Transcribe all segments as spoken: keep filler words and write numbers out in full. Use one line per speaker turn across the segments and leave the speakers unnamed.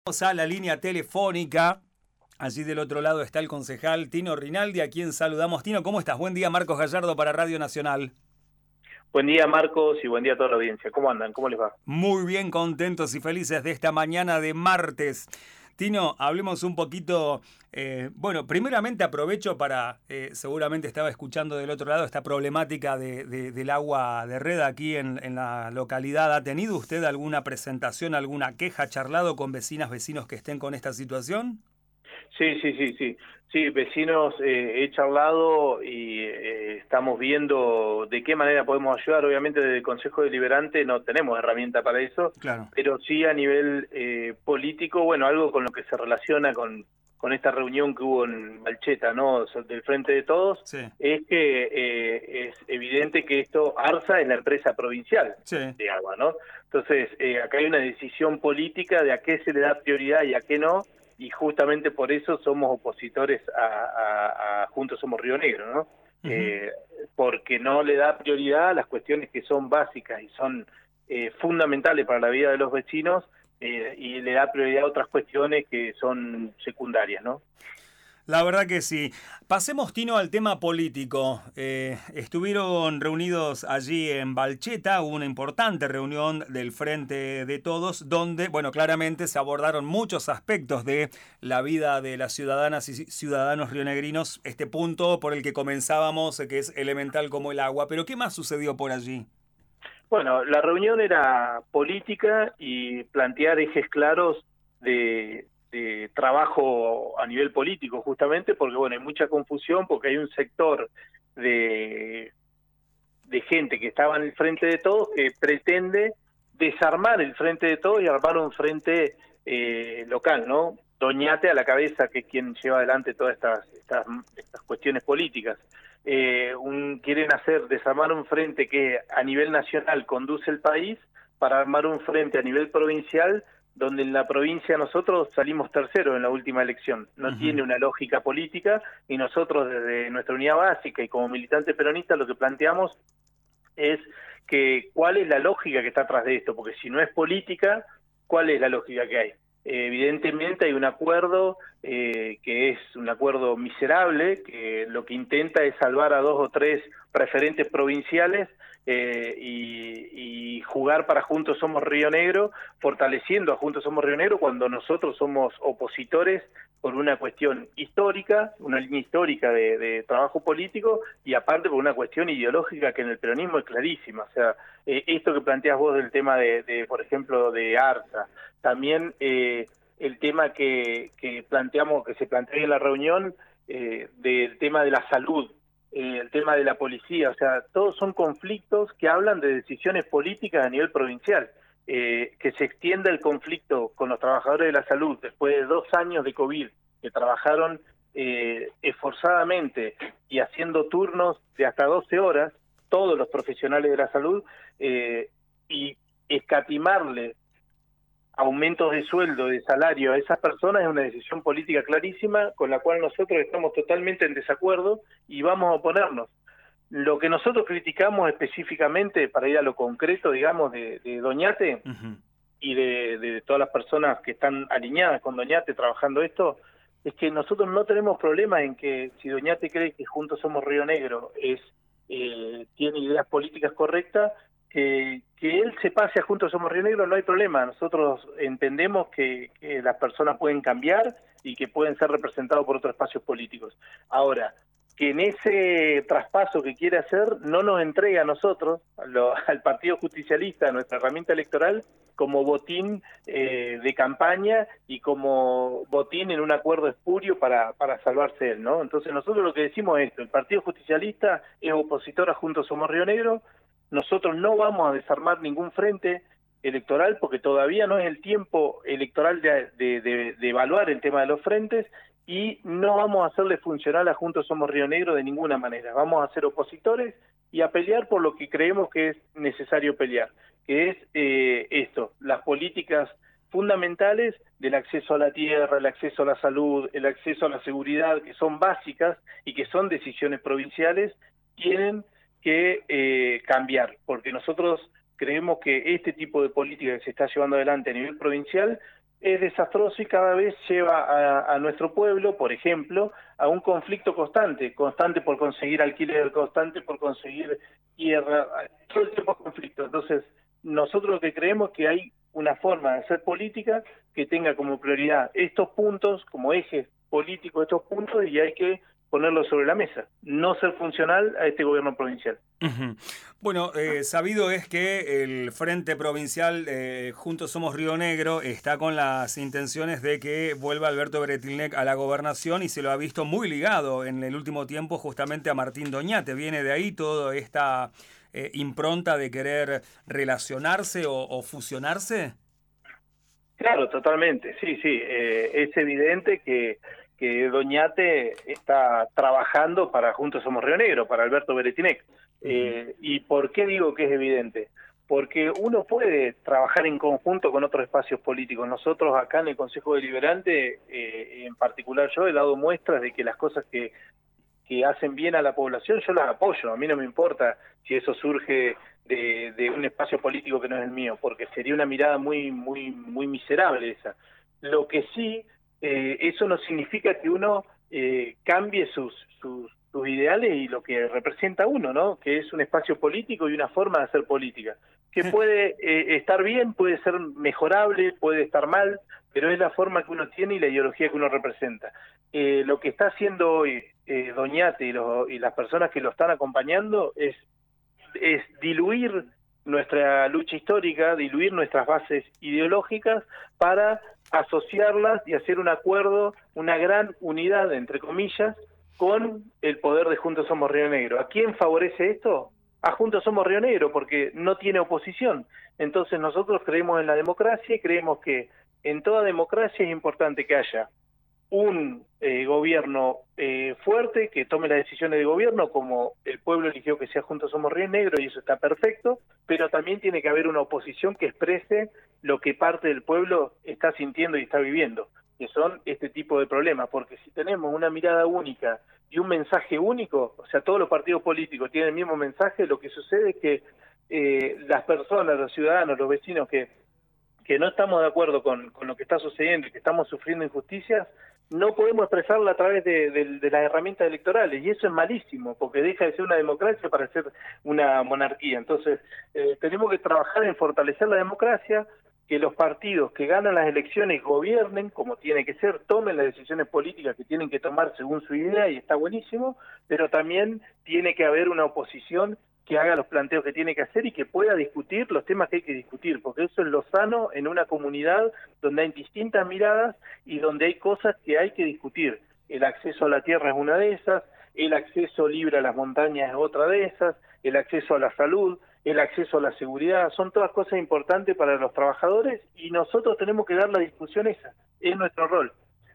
Vamos a la línea telefónica. Allí del otro lado está el concejal Tino Rinaldi, a quien saludamos. Tino, ¿cómo estás? Buen día, Marcos Gallardo para Radio Nacional.
Buen día, Marcos, y buen día a toda la audiencia. ¿Cómo andan? ¿Cómo les va?
Muy bien, contentos y felices de esta mañana de martes. Tino, hablemos un poquito, eh, bueno, primeramente aprovecho para, eh, seguramente estaba escuchando del otro lado esta problemática de, de, del agua de red aquí en, en la localidad. ¿Ha tenido usted alguna presentación, alguna queja, charlado con vecinas, vecinos que estén con esta situación?
Sí, sí, sí, sí. Sí, vecinos, eh, he charlado y eh, estamos viendo de qué manera podemos ayudar. Obviamente desde el Consejo Deliberante no tenemos herramienta para eso,
Claro.
Pero sí a nivel eh, político, bueno, algo con lo que se relaciona con, con esta reunión que hubo en Balcheta, ¿no?, del Frente de Todos,
Sí.
es que eh, es evidente que esto ARSA es la empresa provincial
Sí.
de agua, ¿no? Entonces, eh, acá hay una decisión política de a qué se le da prioridad y a qué no, y justamente por eso somos opositores a, a, a Juntos Somos Río Negro, ¿no? Uh-huh. eh, porque no le da prioridad a las cuestiones que son básicas y son eh, fundamentales para la vida de los vecinos, eh, y le da prioridad a otras cuestiones que son secundarias, ¿no?
La verdad que sí. Pasemos, Tino, al tema político. Eh, estuvieron reunidos allí en Balcheta, hubo una importante reunión del Frente de Todos, donde, bueno, claramente se abordaron muchos aspectos de la vida de las ciudadanas y ciudadanos rionegrinos, este punto por el que comenzábamos, que es elemental como el agua. Pero, ¿qué más sucedió por allí?
Bueno, la reunión era política y plantear ejes claros de... de trabajo a nivel político, justamente porque, bueno, hay mucha confusión, porque hay un sector de, de gente que estaba en el Frente de Todos que pretende desarmar el Frente de Todos y armar un frente eh, local, ¿no? Doñate a la cabeza, que es quien lleva adelante todas estas, estas, estas cuestiones políticas. Eh, un, quieren hacer, desarmar un frente que a nivel nacional conduce el país para armar un frente a nivel provincial, donde en la provincia nosotros salimos terceros en la última elección. No uh-huh. tiene una lógica política, y nosotros desde nuestra unidad básica y como militante peronista lo que planteamos es que cuál es la lógica que está atrás de esto, porque si no es política, ¿cuál es la lógica que hay? Eh, evidentemente hay un acuerdo eh, que es un acuerdo miserable, que lo que intenta es salvar a dos o tres referentes provinciales eh, y, y jugar para Juntos Somos Río Negro, fortaleciendo a Juntos Somos Río Negro cuando nosotros somos opositores por una cuestión histórica, una línea histórica de, de trabajo político, y aparte por una cuestión ideológica que en el peronismo es clarísima. O sea, eh, esto que planteas vos del tema de, de por ejemplo, de ARSA, también eh, el tema que, que planteamos, que se plantea en la reunión, eh, del tema de la salud, eh, el tema de la policía, o sea, todos son conflictos que hablan de decisiones políticas a nivel provincial. Eh, que se extienda el conflicto con los trabajadores de la salud después de dos años de COVID, que trabajaron eh, esforzadamente y haciendo turnos de hasta doce horas, todos los profesionales de la salud, eh, y escatimarle aumentos de sueldo, de salario a esas personas, es una decisión política clarísima con la cual nosotros estamos totalmente en desacuerdo y vamos a oponernos. Lo que nosotros criticamos específicamente, para ir a lo concreto, digamos, de, de Doñate uh-huh. y de, de todas las personas que están alineadas con Doñate trabajando esto, es que nosotros no tenemos problema en que si Doñate cree que Juntos Somos Río Negro es eh, tiene ideas políticas correctas, que, que él se pase a Juntos Somos Río Negro, no hay problema. Nosotros entendemos que, que las personas pueden cambiar y que pueden ser representados por otros espacios políticos. Ahora, que en ese traspaso que quiere hacer no nos entrega a nosotros, a lo, al Partido Justicialista, nuestra herramienta electoral, como botín eh, de campaña y como botín en un acuerdo espurio para, para salvarse él, ¿no? Entonces nosotros lo que decimos es esto: el Partido Justicialista es opositor a Juntos Somos Río Negro, nosotros no vamos a desarmar ningún frente electoral porque todavía no es el tiempo electoral de, de, de, de evaluar el tema de los frentes, y no vamos a hacerle funcional a Juntos Somos Río Negro de ninguna manera. Vamos a ser opositores y a pelear por lo que creemos que es necesario pelear, que es eh, esto, las políticas fundamentales del acceso a la tierra, el acceso a la salud, el acceso a la seguridad, que son básicas y que son decisiones provinciales, tienen que eh, cambiar, porque nosotros creemos que este tipo de política que se está llevando adelante a nivel provincial es desastroso y cada vez lleva a, a nuestro pueblo, por ejemplo, a un conflicto constante, constante por conseguir alquiler, constante por conseguir tierra, todo el tiempo conflicto. Entonces, nosotros lo que creemos es que hay una forma de hacer política que tenga como prioridad estos puntos, como ejes políticos estos puntos, y hay que ponerlos sobre la mesa, no ser funcional a este gobierno provincial.
Uh-huh. Bueno, eh, sabido es que el Frente Provincial eh, Juntos Somos Río Negro está con las intenciones de que vuelva Alberto Bretilnec a la gobernación y se lo ha visto muy ligado en el último tiempo justamente a Martín Doñate. ¿Viene de ahí toda esta eh, impronta de querer relacionarse o, o fusionarse?
Claro, totalmente, sí, sí, eh, es evidente que que Doñate está trabajando para Juntos Somos Río Negro, para Alberto Bretilnec. Eh, ¿Y por qué digo que es evidente? Porque uno puede trabajar en conjunto con otros espacios políticos. Nosotros acá en el Consejo Deliberante, eh, en particular yo, he dado muestras de que las cosas que, que hacen bien a la población, yo las apoyo. A mí no me importa si eso surge de, de un espacio político que no es el mío, porque sería una mirada muy, muy, muy miserable esa. Lo que sí... Eh, eso no significa que uno eh, cambie sus, sus, sus ideales y lo que representa uno, ¿no? Que es un espacio político y una forma de hacer política. Que puede eh, estar bien, puede ser mejorable, puede estar mal, pero es la forma que uno tiene y la ideología que uno representa. Eh, lo que está haciendo hoy eh, Doñate y, los, y las personas que lo están acompañando es, es diluir nuestra lucha histórica, diluir nuestras bases ideológicas para asociarlas y hacer un acuerdo, una gran unidad, entre comillas, con el poder de Juntos Somos Río Negro. ¿A quién favorece esto? A Juntos Somos Río Negro, porque no tiene oposición. Entonces nosotros creemos en la democracia y creemos que en toda democracia es importante que haya un eh, gobierno eh, fuerte que tome las decisiones de gobierno, como el pueblo eligió que sea Juntos Somos Río Negro, y eso está perfecto, pero también tiene que haber una oposición que exprese lo que parte del pueblo está sintiendo y está viviendo, que son este tipo de problemas, porque si tenemos una mirada única y un mensaje único, o sea, todos los partidos políticos tienen el mismo mensaje, lo que sucede es que eh, las personas, los ciudadanos, los vecinos que, que no estamos de acuerdo con, con lo que está sucediendo y que estamos sufriendo injusticias, no podemos expresarla a través de, de, de las herramientas electorales, y eso es malísimo, porque deja de ser una democracia para ser una monarquía. Entonces, eh, tenemos que trabajar en fortalecer la democracia, que los partidos que ganan las elecciones gobiernen como tiene que ser, tomen las decisiones políticas que tienen que tomar según su idea, y está buenísimo, pero también tiene que haber una oposición que haga los planteos que tiene que hacer y que pueda discutir los temas que hay que discutir, porque eso es lo sano en una comunidad donde hay distintas miradas y donde hay cosas que hay que discutir. El acceso a la tierra es una de esas, el acceso libre a las montañas es otra de esas, el acceso a la salud, el acceso a la seguridad, son todas cosas importantes para los trabajadores y nosotros tenemos que dar la discusión esa, es nuestro rol.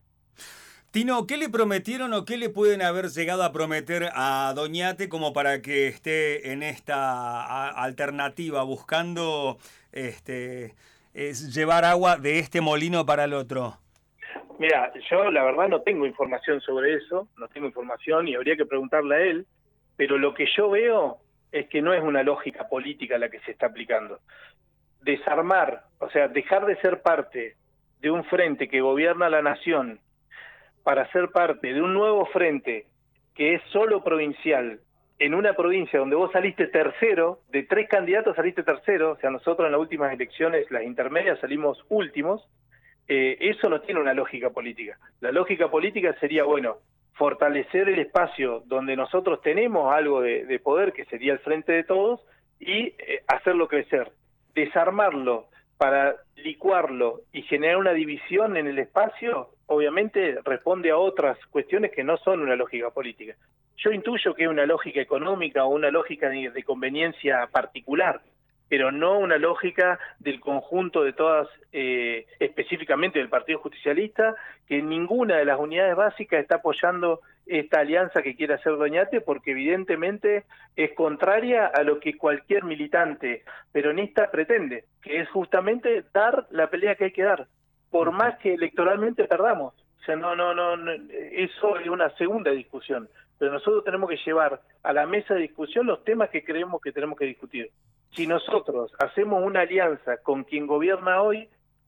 Tino, ¿qué le prometieron o qué le pueden haber llegado a prometer a Doñate como para que esté en esta alternativa, buscando este, es llevar agua de este molino para el otro?
Mira, yo la verdad no tengo información sobre eso, no tengo información y habría que preguntarle a él, pero lo que yo veo es que no es una lógica política la que se está aplicando. Desarmar, o sea, dejar de ser parte de un frente que gobierna la nación para ser parte de un nuevo frente que es solo provincial, en una provincia donde vos saliste tercero, de tres candidatos saliste tercero, o sea, nosotros en las últimas elecciones, las intermedias, salimos últimos, eh, eso no tiene una lógica política. La lógica política sería, bueno, fortalecer el espacio donde nosotros tenemos algo de, de poder, que sería el frente de todos, y eh, hacerlo crecer, desarmarlo para licuarlo y generar una división en el espacio, obviamente responde a otras cuestiones que no son una lógica política. Yo intuyo que es una lógica económica o una lógica de, de conveniencia particular, pero no una lógica del conjunto de todas, eh, específicamente del Partido Justicialista, que ninguna de las unidades básicas está apoyando esta alianza que quiere hacer Doñate, porque evidentemente es contraria a lo que cualquier militante peronista pretende, que es justamente dar la pelea que hay que dar, por más que electoralmente perdamos. O sea, no, no, no, no, eso es una segunda discusión, pero nosotros tenemos que llevar a la mesa de discusión los temas que creemos que tenemos que discutir. Si nosotros hacemos una alianza con quien gobierna hoy,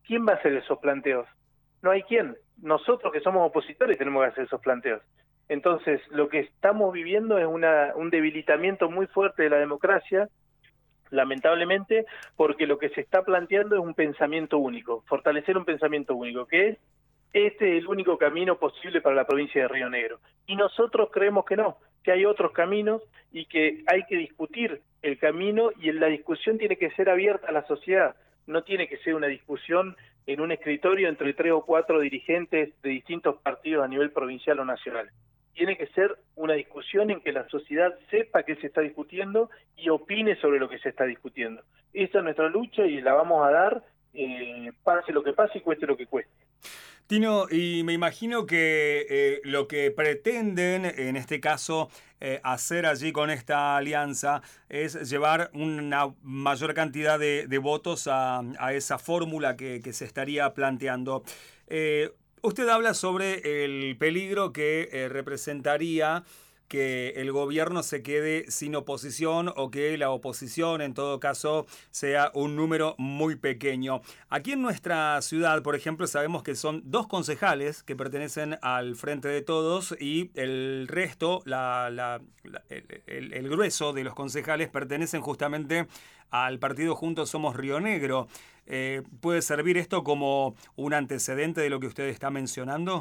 ¿quién va a hacer esos planteos? No hay quien. Nosotros que somos opositores tenemos que hacer esos planteos. Entonces, lo que estamos viviendo es una, un debilitamiento muy fuerte de la democracia, lamentablemente, porque lo que se está planteando es un pensamiento único, fortalecer un pensamiento único, que es, este es el único camino posible para la provincia de Río Negro. Y nosotros creemos que no, que hay otros caminos y que hay que discutir el camino, y la discusión tiene que ser abierta a la sociedad, no tiene que ser una discusión en un escritorio entre tres o cuatro dirigentes de distintos partidos a nivel provincial o nacional. Tiene que ser una discusión en que la sociedad sepa qué se está discutiendo y opine sobre lo que se está discutiendo. Esa es nuestra lucha y la vamos a dar, eh, pase lo que pase y cueste lo que cueste.
Tino, y me imagino que eh, lo que pretenden, en este caso, eh, hacer allí con esta alianza es llevar una mayor cantidad de, de votos a, a esa fórmula que, que se estaría planteando. Eh, usted habla sobre el peligro que eh, representaría que el gobierno se quede sin oposición o que la oposición, en todo caso, sea un número muy pequeño. Aquí en nuestra ciudad, por ejemplo, sabemos que son dos concejales que pertenecen al Frente de Todos y el resto, la, la, la, el, el, el grueso de los concejales pertenecen justamente al partido Juntos Somos Río Negro. Eh, ¿Puede servir esto como un antecedente de lo que usted está mencionando?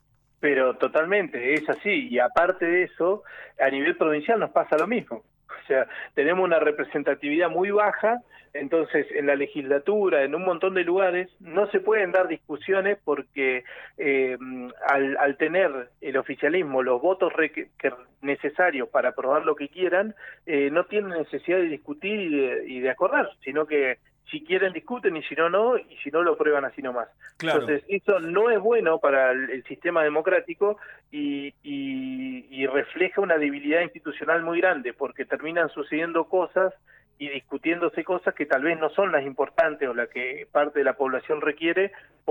Pero totalmente, es así, y aparte de eso, a nivel provincial nos pasa lo mismo. O sea, tenemos una representatividad muy baja, entonces en la legislatura, en un montón de lugares, no se pueden dar discusiones porque eh, al, al tener el oficialismo los votos re que, necesarios para aprobar lo que quieran, eh, no tienen necesidad de discutir y de, y de acordar, sino que si quieren discuten y si no, no, y si no lo prueban así nomás. Claro. Entonces, eso no es bueno para el, el sistema democrático y, y, y refleja una debilidad institucional muy grande, porque terminan sucediendo cosas y discutiéndose cosas que tal vez no son las importantes o las que parte de la población requiere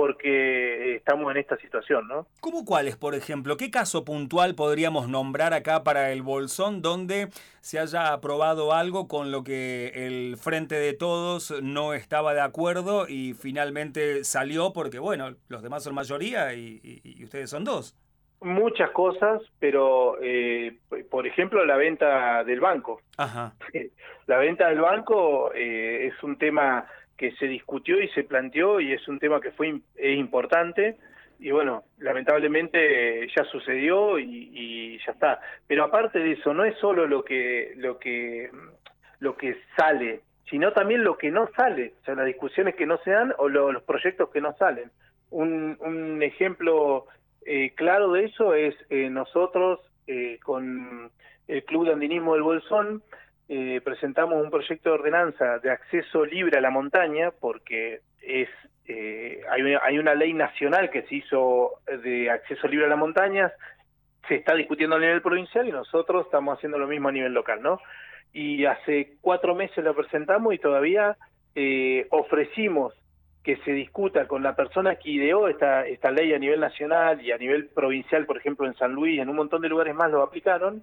porque estamos en esta situación, ¿no?
¿Cómo cuáles, por ejemplo? ¿Qué caso puntual podríamos nombrar acá para el Bolsón donde se haya aprobado algo con lo que el Frente de Todos no estaba de acuerdo y finalmente salió porque, bueno, los demás son mayoría y, y, y ustedes son dos?
Muchas cosas, pero eh, por ejemplo la venta del banco.
Ajá.
La venta del banco eh, es un tema que se discutió y se planteó y es un tema que fue es importante y bueno, lamentablemente ya sucedió y, y ya está. Pero aparte de eso, no es solo lo que lo que lo que sale, sino también lo que no sale, o sea, las discusiones que no se dan o lo, los proyectos que no salen. Un, un ejemplo Eh, claro de eso es eh, nosotros eh, con el Club de Andinismo del Bolsón eh, presentamos un proyecto de ordenanza de acceso libre a la montaña porque es eh, hay, una, hay una ley nacional que se hizo de acceso libre a las montañas, se está discutiendo a nivel provincial y nosotros estamos haciendo lo mismo a nivel local, ¿no? Y hace cuatro meses la presentamos y todavía eh, ofrecimos que se discuta con la persona que ideó esta, esta ley a nivel nacional y a nivel provincial, por ejemplo en San Luis, en un montón de lugares más lo aplicaron,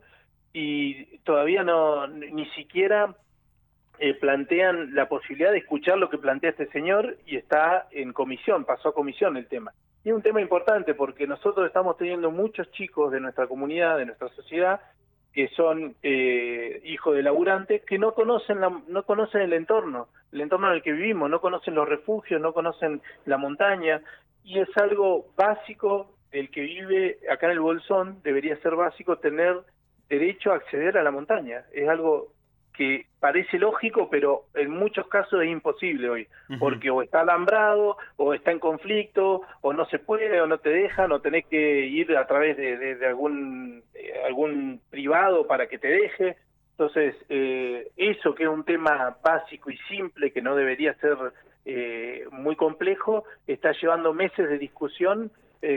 y todavía no ni siquiera eh, plantean la posibilidad de escuchar lo que plantea este señor y está en comisión, pasó a comisión el tema. Y es un tema importante porque nosotros estamos teniendo muchos chicos de nuestra comunidad, de nuestra sociedad, que son eh, hijos de laburantes que no conocen la, no conocen el entorno, el entorno en el que vivimos, no conocen los refugios, no conocen la montaña, y es algo básico, el que vive acá en el Bolsón debería ser básico tener derecho a acceder a la montaña, es algo que parece lógico, pero en muchos casos es imposible hoy, uh-huh. porque o está alambrado, o está en conflicto, o no se puede, o no te dejan, o tenés que ir a través de, de, de algún, de algún privado para que te deje. Entonces, eh, eso que es un tema básico y simple, que no debería ser eh, muy complejo, está llevando meses de discusión,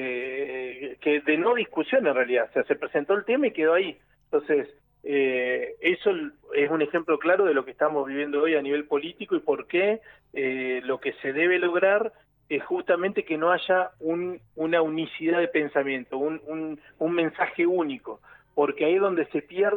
eh, que de no discusión en realidad, o sea, se presentó el tema y quedó ahí. Entonces, Eh, eso es un ejemplo claro de lo que estamos viviendo hoy a nivel político y por qué eh, lo que se debe lograr es justamente que no haya un, una unicidad de pensamiento, un, un, un mensaje único, porque ahí es donde se pierde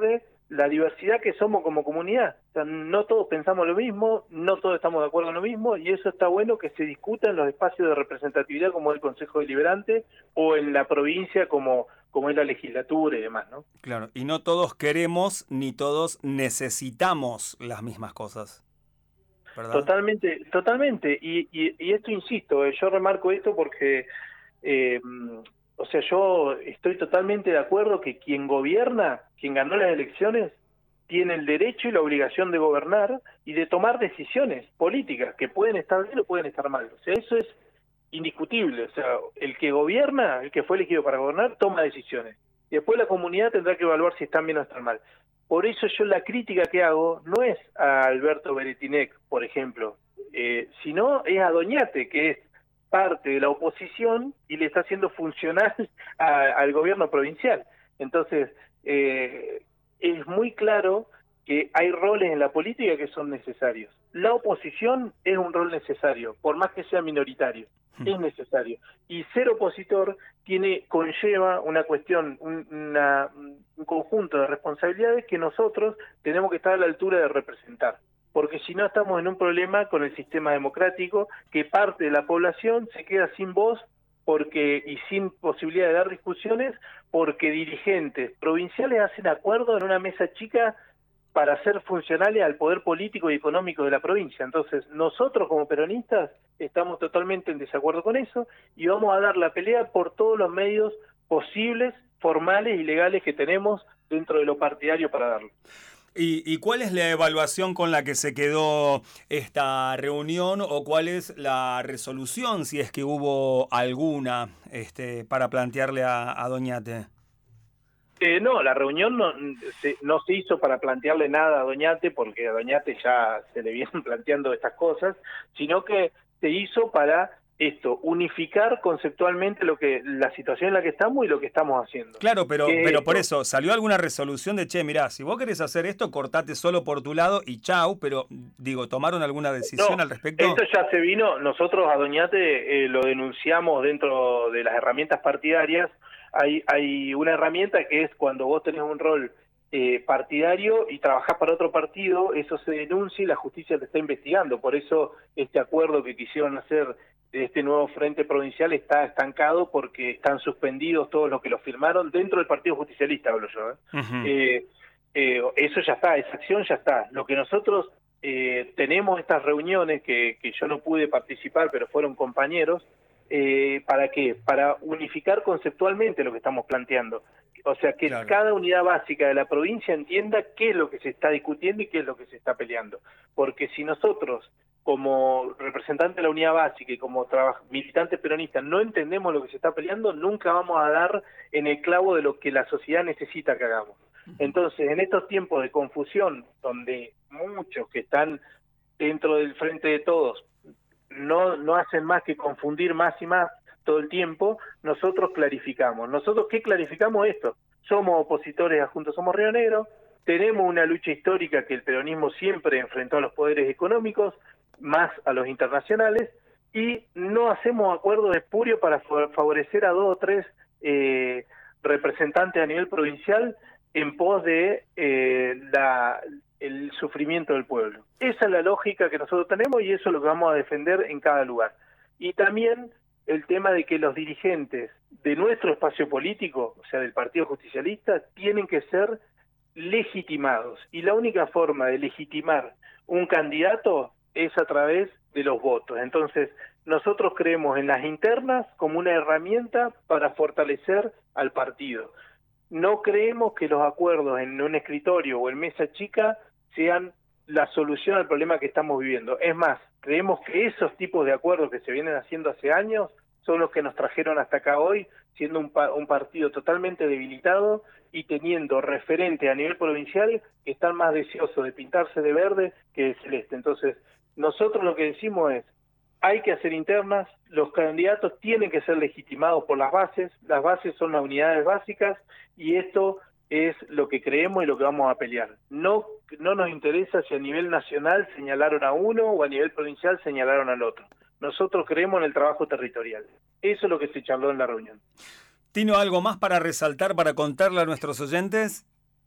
la diversidad que somos como comunidad. O sea, no todos pensamos lo mismo, no todos estamos de acuerdo en lo mismo, y eso está bueno que se discuta en los espacios de representatividad como el Consejo Deliberante o en la provincia como, como es la legislatura y demás, ¿no?
Claro, y no todos queremos ni todos necesitamos las mismas cosas, ¿verdad?
Totalmente, totalmente. Y, y, y esto, insisto, eh, yo remarco esto porque, eh, o sea, yo estoy totalmente de acuerdo que quien gobierna, quien ganó las elecciones, tiene el derecho y la obligación de gobernar y de tomar decisiones políticas que pueden estar bien o pueden estar mal. O sea, eso es indiscutible. O sea, el que gobierna, el que fue elegido para gobernar, toma decisiones. Y después la comunidad tendrá que evaluar si están bien o están mal. Por eso yo la crítica que hago no es a Alberto Beretinec, por ejemplo, eh, sino es a Doñate, que es parte de la oposición y le está haciendo funcional a, al gobierno provincial. Entonces, eh, es muy claro que hay roles en la política que son necesarios. La oposición es un rol necesario, por más que sea minoritario, es necesario. Y ser opositor tiene conlleva una cuestión, un, una, un conjunto de responsabilidades que nosotros tenemos que estar a la altura de representar. Porque si no estamos en un problema con el sistema democrático, que parte de la población se queda sin voz porque y sin posibilidad de dar discusiones, porque dirigentes provinciales hacen acuerdos en una mesa chica para ser funcionales al poder político y económico de la provincia. Entonces, nosotros como peronistas estamos totalmente en desacuerdo con eso y vamos a dar la pelea por todos los medios posibles, formales y legales que tenemos dentro de lo partidario para darlo.
¿Y, ¿Y cuál es la evaluación con la que se quedó esta reunión o cuál es la resolución, si es que hubo alguna, este, para plantearle a, a Doñate?
Eh, no, la reunión no se, no se hizo para plantearle nada a Doñate, porque a Doñate ya se le vienen planteando estas cosas, sino que se hizo para esto, unificar conceptualmente lo que la situación en la que estamos y lo que estamos haciendo.
Claro, pero, pero por eso, ¿salió alguna resolución de, che, mirá, si vos querés hacer esto, cortate solo por tu lado y chau, pero digo, ¿tomaron alguna decisión
no,
al respecto?
Esto ya se vino, nosotros a Doñate eh, lo denunciamos dentro de las herramientas partidarias. Hay, hay una herramienta que es cuando vos tenés un rol eh, partidario y trabajás para otro partido, eso se denuncia y la justicia te está investigando. Por eso este acuerdo que quisieron hacer de este nuevo frente provincial está estancado porque están suspendidos todos los que lo firmaron dentro del Partido Justicialista, hablo yo. ¿eh? Uh-huh. eh, eh, eso ya está, esa acción ya está. Lo que nosotros eh, tenemos estas reuniones que, que yo no pude participar, pero fueron compañeros. Eh, ¿Para qué? Para unificar conceptualmente lo que estamos planteando. O sea, que claro, cada unidad básica de la provincia entienda qué es lo que se está discutiendo y qué es lo que se está peleando. Porque si nosotros, como representantes de la unidad básica y como militantes peronistas, no entendemos lo que se está peleando, nunca vamos a dar en el clavo de lo que la sociedad necesita que hagamos. Entonces, en estos tiempos de confusión, donde muchos que están dentro del frente de todos no no hacen más que confundir más y más todo el tiempo, nosotros clarificamos. ¿Nosotros qué clarificamos esto? Somos opositores a Juntos Somos Río Negro, tenemos una lucha histórica que el peronismo siempre enfrentó a los poderes económicos, más a los internacionales, y no hacemos acuerdos espurios para favorecer a dos o tres eh, representantes a nivel provincial en pos de eh, la... el sufrimiento del pueblo. Esa es la lógica que nosotros tenemos y eso es lo que vamos a defender en cada lugar. Y también el tema de que los dirigentes de nuestro espacio político, o sea, del Partido Justicialista, tienen que ser legitimados. Y la única forma de legitimar un candidato es a través de los votos. Entonces, nosotros creemos en las internas como una herramienta para fortalecer al partido. No creemos que los acuerdos en un escritorio o en mesa chica sean la solución al problema que estamos viviendo. Es más, creemos que esos tipos de acuerdos que se vienen haciendo hace años son los que nos trajeron hasta acá hoy, siendo un, pa un partido totalmente debilitado y teniendo referentes a nivel provincial que están más deseosos de pintarse de verde que de celeste. Entonces, nosotros lo que decimos es, hay que hacer internas, los candidatos tienen que ser legitimados por las bases, las bases son las unidades básicas y esto es lo que creemos y lo que vamos a pelear. No, no nos interesa si a nivel nacional señalaron a uno o a nivel provincial señalaron al otro. Nosotros creemos en el trabajo territorial. Eso es lo que se charló en la reunión.
¿Tino, algo más para resaltar, para contarle a nuestros oyentes?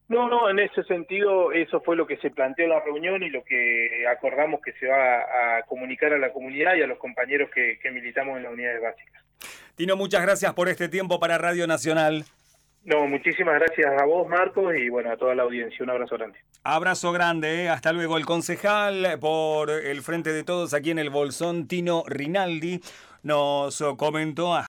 No, no, en ese sentido eso fue lo que se planteó en la reunión y lo que acordamos que se va a comunicar a la comunidad y a los compañeros que, que militamos en las unidades básicas.
Tino, muchas gracias por este tiempo para Radio Nacional.
No, muchísimas gracias a vos, Marcos, y bueno, a toda la audiencia. Un abrazo grande.
Abrazo grande, ¿eh? Hasta luego. El concejal por el Frente de Todos aquí en el Bolsón, Tino Rinaldi, nos comentó